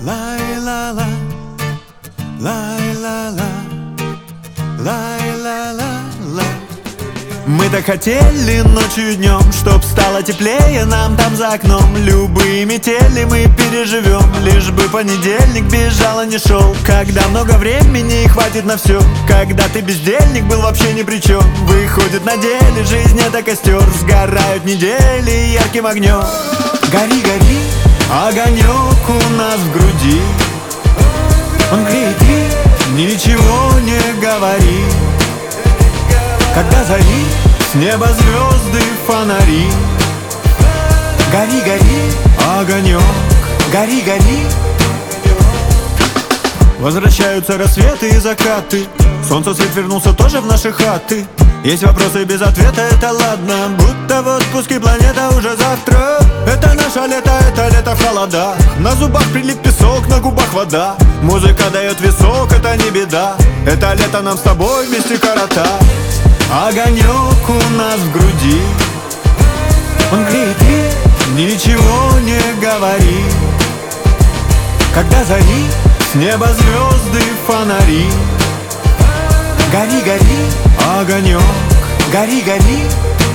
Лай-ла-ла, лай-ла-ла, лай-ла-ла-ла. Мы так хотели ночью и днем, чтоб стало теплее нам там за окном. Любые метели мы переживем, лишь бы понедельник бежал, а не шел. Когда много времени и хватит на все, когда ты бездельник был вообще ни при чем. Выходит на деле, жизнь это костер, сгорают недели ярким огнем. Гори, гори, огонек у нас в груди, он греет и ничего не говори. Когда зари, с неба звезды, фонари. Гори, гори, огонек, гори, гори. Возвращаются рассветы и закаты, солнце свет вернулся тоже в наши хаты. Есть вопросы без ответа, это ладно, будто в отпуске планета уже завтра. Это наше лето в холодах, на зубах прилип песок, на губах вода. Музыка дает висок, это не беда, это лето нам с тобой вместе коротать. Огонек у нас в груди, он греет и ничего не говори. Когда зари, с неба звезды, фонари. Гори, гори, огонек, гори, гори.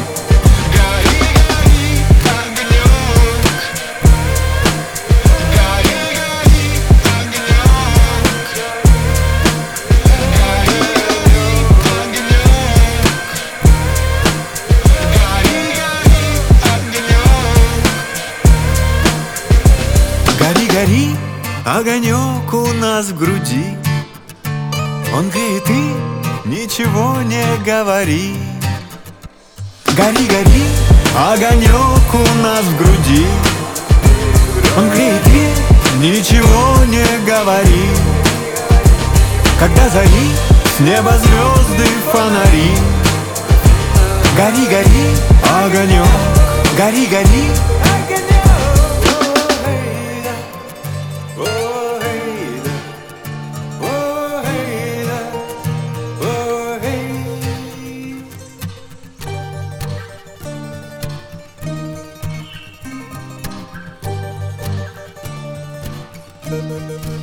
Гори, гори, огонек у нас в груди, он греет и ничего не говори. Гори, гори, огонек у нас в груди, он греет и ничего не говори. Когда зари, с неба звезды, фонари. Гори, гори, огонек, гори, гори. Thank you.